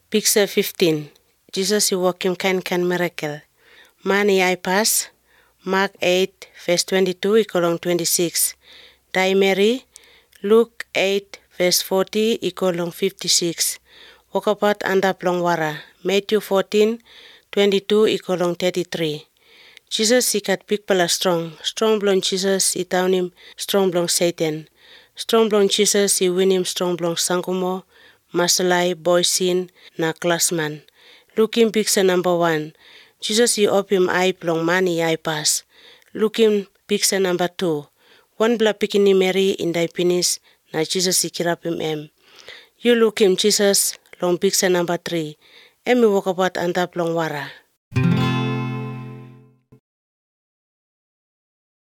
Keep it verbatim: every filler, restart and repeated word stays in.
Picture fifteen. Jesus is working kind kind miracle. Man I pass. Mark eight verse twenty-two equal twenty-six. Die Mary. Luke eight verse forty equal fifty-six. Wakapat andap long wara. Matthew fourteen twenty-two equal thirty-three. Jesus ikat big pala strong. Strong blong Jesus i down him strong blong Satan. Strong blong Jesus i win him strong blong Sankumo, Masalai, Boysin, na classman. Looking picture number one. Jesus i op him eye blong money I pass. Looking picture number two. One bla pikini Mary in die finish na Jesus i kirap him em. You look him Jesus long picture number three. Emi wakapat andap long wara.